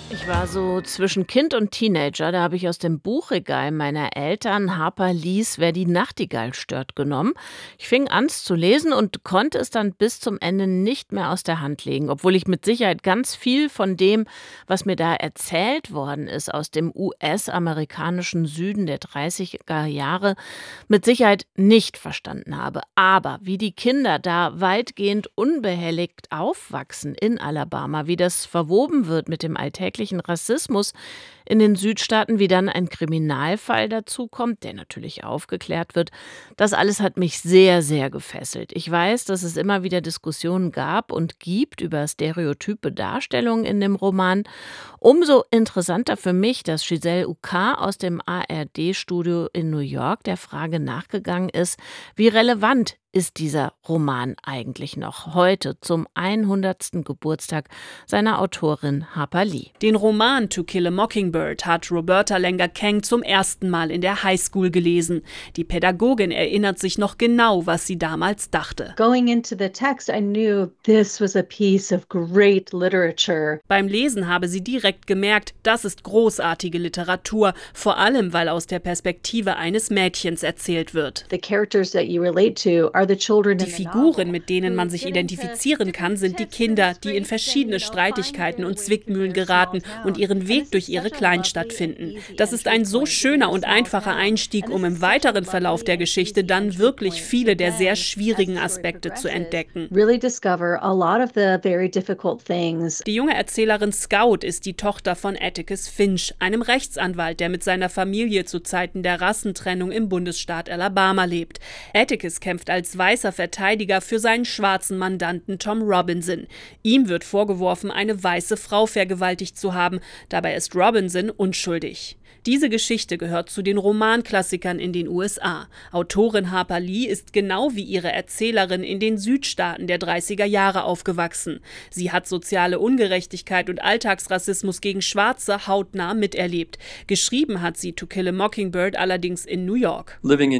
Ich war so zwischen Kind und Teenager, da habe ich aus dem Buchregal meiner Eltern Harper Lees Wer die Nachtigall stört genommen. Ich fing an es zu lesen und konnte es dann bis zum Ende nicht mehr aus der Hand legen, obwohl ich mit Sicherheit ganz viel von dem, was mir da erzählt worden ist aus dem US-amerikanischen Süden der 30er Jahre, mit Sicherheit nicht verstanden habe. Aber wie die Kinder da weitgehend unbehelligt aufwachsen in Alabama, wie das verwoben wird mit dem alltäglichen Rassismus in den Südstaaten, wie dann ein Kriminalfall dazukommt, der natürlich aufgeklärt wird. Das alles hat mich sehr, sehr gefesselt. Ich weiß, dass es immer wieder Diskussionen gab und gibt über stereotype Darstellungen in dem Roman. Umso interessanter für mich, dass Giselle Ucard aus dem ARD-Studio in New York der Frage nachgegangen ist, wie relevant ist dieser Roman eigentlich noch heute zum 100. Geburtstag seiner Autorin Harper Lee. Den Roman To Kill a Mockingbird hat Roberta Langer-Kang zum ersten Mal in der Highschool gelesen. Die Pädagogin erinnert sich noch genau, was sie damals dachte. Going into the text, I knew this was a piece of great literature. Beim Lesen habe sie direkt gemerkt, das ist großartige Literatur, vor allem weil aus der Perspektive eines Mädchens erzählt wird. The characters that you relate to are the children Die in the Figuren, novel. mit denen man sich identifizieren kann, sind die Kinder, die in verschiedene Streitigkeiten und Zwickmühlen geraten und ihren Weg durch ihre Kleinstadt finden. Das ist ein so schöner und einfacher Einstieg, um im weiteren Verlauf der Geschichte dann wirklich viele der sehr schwierigen Aspekte zu entdecken. Really discover a lot of the very difficult things. Die junge Erzählerin Scout ist die Tochter von Atticus Finch, einem Rechtsanwalt, der mit seiner Familie zu Zeiten der Rassentrennung im Bundesstaat Alabama lebt. Atticus kämpft als weißer Verteidiger für seinen schwarzen Mandanten Tom Robinson. Ihm wird vorgeworfen, eine weiße Frau vergewaltigt zu haben. Dabei ist Robinson unschuldig. Diese Geschichte gehört zu den Romanklassikern in den USA. Autorin Harper Lee ist genau wie ihre Erzählerin in den Südstaaten der 30er Jahre aufgewachsen. Sie hat soziale Ungerechtigkeit und Alltagsrassismus gegen Schwarze hautnah miterlebt. Geschrieben hat sie To Kill a Mockingbird allerdings in New York.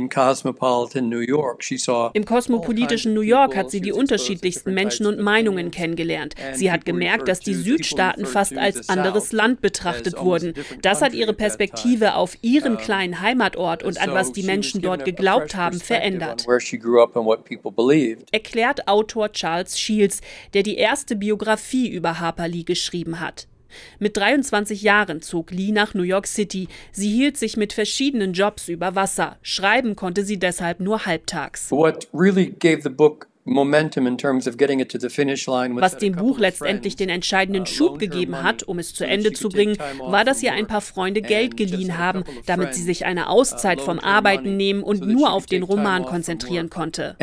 Im kosmopolitischen New York hat sie die unterschiedlichsten Menschen und Meinungen kennengelernt. Sie hat gemerkt, dass die Südstaaten fast als anderes Land betrachtet wurden. Das hat ihre Perspektive auf ihren kleinen Heimatort und an was die Menschen dort geglaubt haben, verändert. Erklärt Autor Charles Shields, der die erste Biografie über Harper Lee geschrieben hat. Mit 23 Jahren zog Lee nach New York City. Sie hielt sich mit verschiedenen Jobs über Wasser. Schreiben konnte sie deshalb nur halbtags. Was dem Buch letztendlich den entscheidenden Schub gegeben hat, um es zu Ende zu bringen, war, dass ihr ein paar Freunde Geld geliehen haben, damit sie sich eine Auszeit vom Arbeiten nehmen und nur auf den Roman konzentrieren konnte.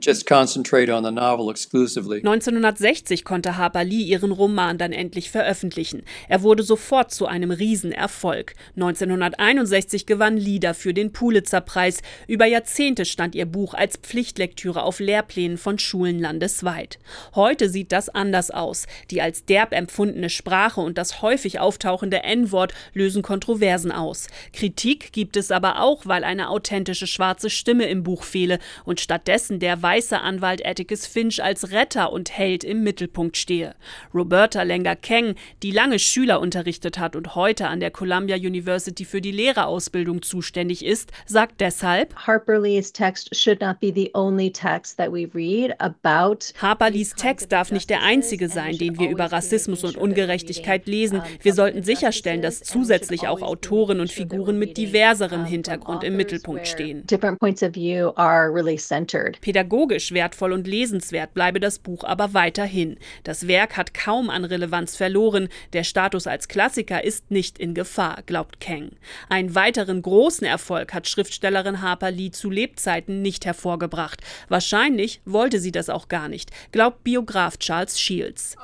1960 konnte Harper Lee ihren Roman dann endlich veröffentlichen. Er wurde sofort zu einem Riesenerfolg. 1961 gewann Lee dafür den Pulitzer-Preis. Über Jahrzehnte stand ihr Buch als Pflichtlektüre auf Lehrplänen von Schulen landesweit. Heute sieht das anders aus. Die als derb empfundene Sprache und das häufig auftauchende N-Wort lösen Kontroversen aus. Kritik gibt es aber auch, weil eine authentische schwarze Stimme im Buch fehle und stattdessen der weiße Anwalt Atticus Finch als Retter und Held im Mittelpunkt stehe. Roberta Langer-Kang, die lange Schüler unterrichtet hat und heute an der Columbia University für die Lehrerausbildung zuständig ist, sagt deshalb: Harper Lee's text should not be the only text that we read about. Harper Lees Text darf nicht der einzige sein, den wir über Rassismus und Ungerechtigkeit lesen. Wir sollten sicherstellen, dass zusätzlich auch Autoren und Figuren mit diverserem Hintergrund im Mittelpunkt stehen. Different points of view are really centered. Pädagogisch wertvoll und lesenswert bleibe das Buch aber weiterhin. Das Werk hat kaum an Relevanz verloren. Der Status als Klassiker ist nicht in Gefahr, glaubt Kang. Einen weiteren großen Erfolg hat Schriftstellerin Harper Lee zu Lebzeiten nicht hervorgebracht. Wahrscheinlich wollte sie das auch gar nicht, glaubt Biograf Charles Shields.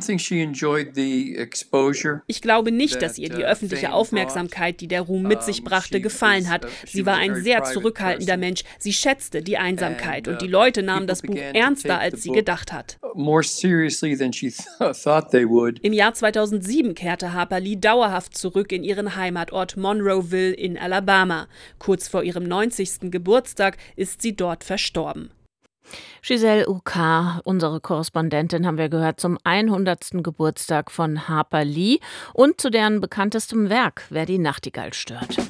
Ich glaube nicht, dass ihr die öffentliche Aufmerksamkeit, die der Ruhm mit sich brachte, gefallen hat. Sie war ein sehr zurückhaltender Mensch. Sie schätzte die Einsamkeit und die Leute nahmen das Buch ernster, als sie gedacht hat. Im Jahr 2007 kehrte Harper Lee dauerhaft zurück in ihren Heimatort Monroeville in Alabama. Kurz vor ihrem 90. Geburtstag ist sie dort verstorben. Giselle Uka, unsere Korrespondentin, haben wir gehört, zum 100. Geburtstag von Harper Lee und zu deren bekanntestem Werk, Wer die Nachtigall stört.